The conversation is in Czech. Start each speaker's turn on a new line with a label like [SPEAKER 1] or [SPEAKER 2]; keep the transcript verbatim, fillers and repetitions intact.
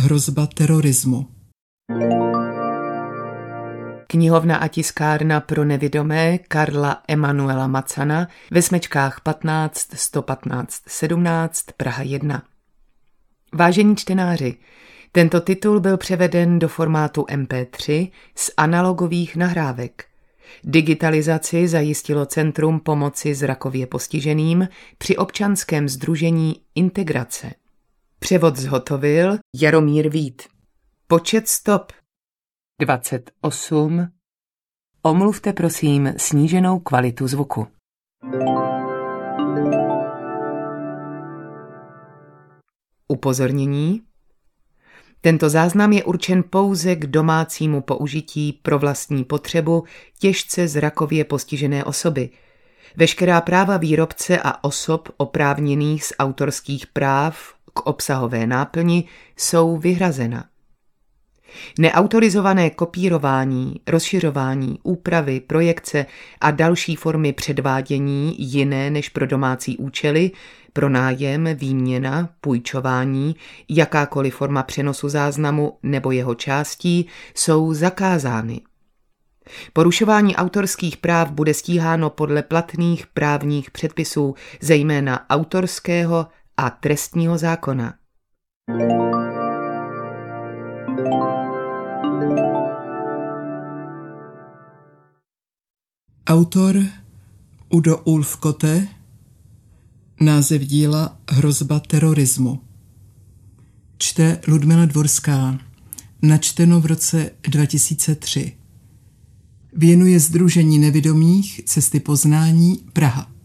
[SPEAKER 1] Hrozba terorismu.
[SPEAKER 2] Knihovna a tiskárna pro nevidomé Karla Emanuela Macana ve Smečkách patnáct sto patnáct sedmnáct Praha jedna. Vážení čtenáři, tento titul byl převeden do formátu em pé tři z analogových nahrávek. Digitalizaci zajistilo Centrum pomoci zrakově postiženým při občanském sdružení Integrace. Převod zhotovil Jaromír Vít. Počet stop dvacet osm. Omluvte prosím sníženou kvalitu zvuku. Upozornění. Tento záznam je určen pouze k domácímu použití pro vlastní potřebu těžce zrakově postižené osoby. Veškerá práva výrobce a osob oprávněných z autorských práv k obsahové náplni jsou vyhrazena. Neautorizované kopírování, rozšiřování, úpravy, projekce a další formy předvádění jiné než pro domácí účely, pronájem, výměna, půjčování, jakákoliv forma přenosu záznamu nebo jeho částí jsou zakázány. Porušování autorských práv bude stíháno podle platných právních předpisů, zejména autorského a trestního zákona.
[SPEAKER 1] Autor Udo Ulfkotte. Název díla Hrozba terorismu. Čte Ludmila Dvorská. Načteno v roce dva tisíce tři. Věnuje Sdružení nevidomých Cesty poznání Praha.